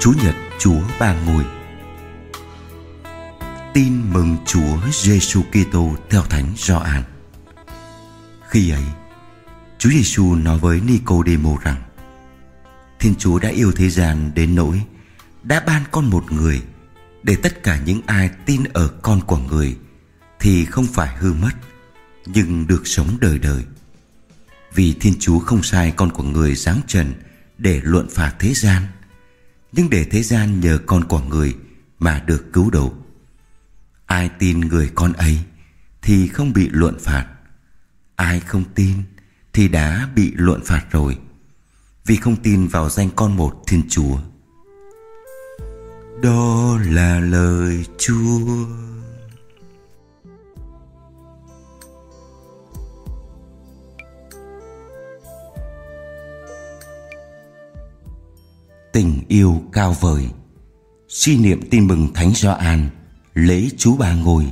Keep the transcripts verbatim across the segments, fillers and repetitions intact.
Chúa Nhật Chúa Ba Ngôi. Tin mừng Chúa Giêsu Kitô theo Thánh Gioan. Khi ấy, Chúa Giêsu nói với Nicôđêmô rằng: Thiên Chúa đã yêu thế gian đến nỗi đã ban con một người, để tất cả những ai tin ở con của người thì không phải hư mất, nhưng được sống đời đời. Vì Thiên Chúa không sai con của người giáng trần để luận phạt thế gian, nhưng để thế gian nhờ con của người mà được cứu độ. Ai tin người con ấy thì không bị luận phạt. Ai không tin thì đã bị luận phạt rồi, vì không tin vào danh con một Thiên Chúa. Đó là lời Chúa. Tình yêu cao vời. Suy niệm tin mừng Thánh Gioan, lễ Chúa Ba Ngôi.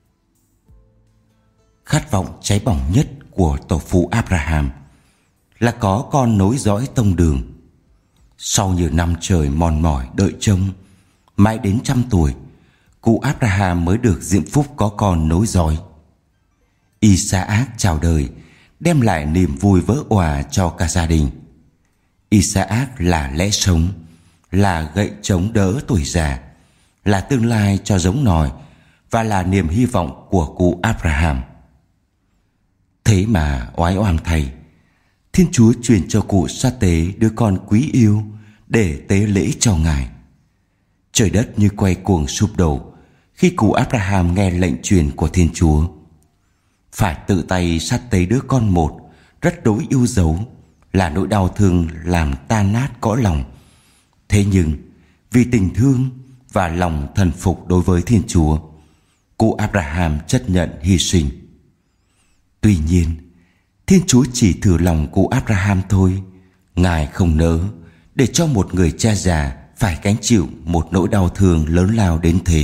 Khát vọng cháy bỏng nhất của tổ phụ Abraham là có con nối dõi tông đường. Sau nhiều năm trời mòn mỏi đợi trông, mãi đến trăm tuổi, cụ Abraham mới được diễm phúc có con nối dõi. Isaac chào đời, đem lại niềm vui vỡ òa cho cả gia đình. Isaac là lẽ sống, là gậy chống đỡ tuổi già, là tương lai cho giống nòi và là niềm hy vọng của cụ Abraham. Thế mà oái oăm thay, Thiên Chúa truyền cho cụ sa tế đứa con quý yêu để tế lễ cho Ngài. Trời đất như quay cuồng sụp đổ khi cụ Abraham nghe lệnh truyền của Thiên Chúa. Phải tự tay sát tế đứa con một rất đối yêu dấu là nỗi đau thương làm tan nát cõi lòng. Thế nhưng vì tình thương và lòng thần phục đối với Thiên Chúa, cụ Abraham chấp nhận hy sinh. Tuy nhiên, Thiên Chúa chỉ thử lòng cụ Abraham thôi. Ngài không nỡ để cho một người cha già phải gánh chịu một nỗi đau thương lớn lao đến thế.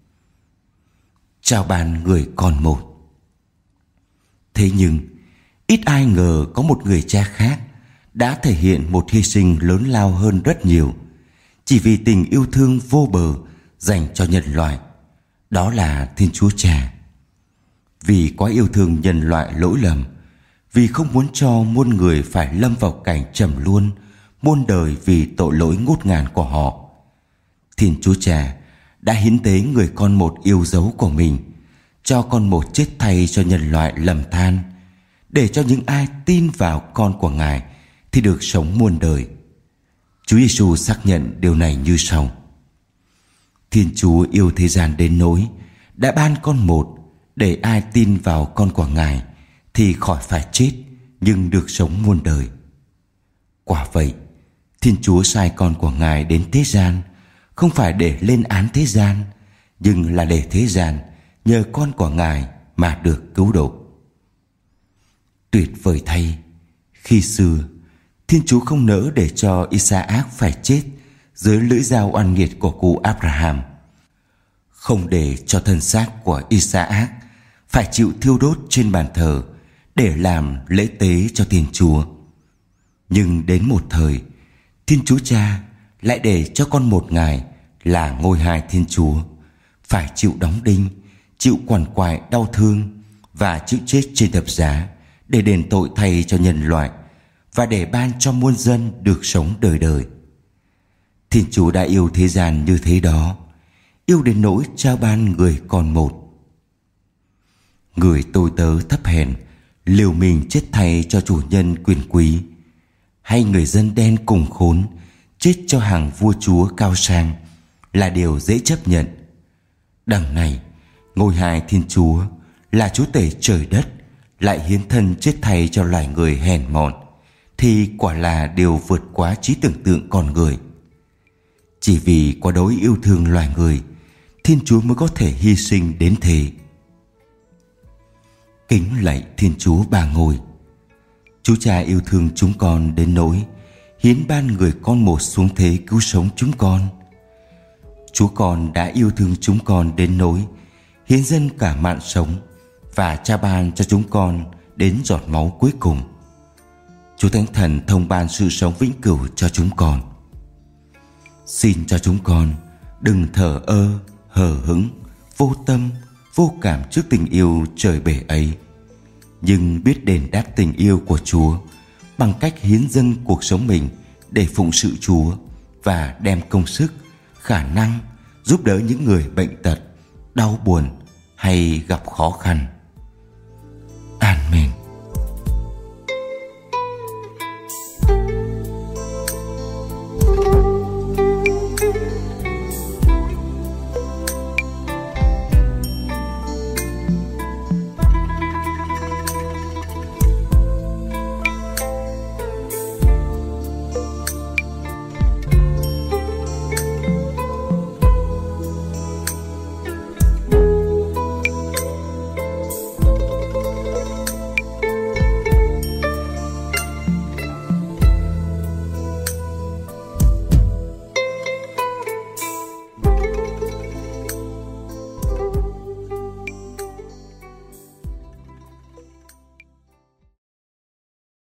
Chào ban người con một. Thế nhưng ít ai ngờ có một người cha khác đã thể hiện một hy sinh lớn lao hơn rất nhiều, chỉ vì tình yêu thương vô bờ dành cho nhân loại. Đó là Thiên Chúa Cha. Vì quá yêu thương nhân loại lỗi lầm, vì không muốn cho muôn người phải lâm vào cảnh trầm luân muôn đời vì tội lỗi ngút ngàn của họ, Thiên Chúa Cha đã hiến tế người con một yêu dấu của mình, cho con một chết thay cho nhân loại lầm than, để cho những ai tin vào con của Ngài thì được sống muôn đời. Chúa Giêsu xác nhận điều này như sau: Thiên Chúa yêu thế gian đến nỗi đã ban con một, để ai tin vào con của Ngài thì khỏi phải chết, nhưng được sống muôn đời. Quả vậy, Thiên Chúa sai con của Ngài đến thế gian không phải để lên án thế gian, nhưng là để thế gian nhờ con của Ngài mà được cứu độ. Tuyệt vời thay, khi xưa Thiên Chúa không nỡ để cho Isaac phải chết dưới lưỡi dao oan nghiệt của cụ Abraham, không để cho thân xác của Isaac phải chịu thiêu đốt trên bàn thờ để làm lễ tế cho Thiên Chúa. Nhưng đến một thời, Thiên Chúa Cha lại để cho con một Ngài là ngôi hai Thiên Chúa phải chịu đóng đinh, chịu quằn quại đau thương và chịu chết trên thập giá để đền tội thay cho nhân loại và để ban cho muôn dân được sống đời đời. Thiên Chúa đã yêu thế gian như thế đó, yêu đến nỗi trao ban người con một. Người tôi tớ thấp hèn liều mình chết thay cho chủ nhân quyền quý, hay người dân đen cùng khốn chết cho hàng vua chúa cao sang là điều dễ chấp nhận. Đằng này, ngôi hai Thiên Chúa là Chúa Tể trời đất lại hiến thân chết thay cho loài người hèn mọn, thì quả là điều vượt quá trí tưởng tượng con người. Chỉ vì quá đỗi yêu thương loài người, Thiên Chúa mới có thể hy sinh đến thế. Kính lạy Thiên Chúa Ba Ngôi. Chúa Cha yêu thương chúng con đến nỗi hiến ban người con một xuống thế cứu sống chúng con. Chúa Con đã yêu thương chúng con đến nỗi hiến dâng cả mạng sống và trao ban cho chúng con đến giọt máu cuối cùng. Chúa Thánh Thần thông ban sự sống vĩnh cửu cho chúng con. Xin cho chúng con đừng thờ ơ, hờ hững, vô tâm, vô cảm trước tình yêu trời bể ấy, nhưng biết đền đáp tình yêu của Chúa bằng cách hiến dâng cuộc sống mình để phụng sự Chúa và đem công sức, khả năng giúp đỡ những người bệnh tật, đau buồn hay gặp khó khăn.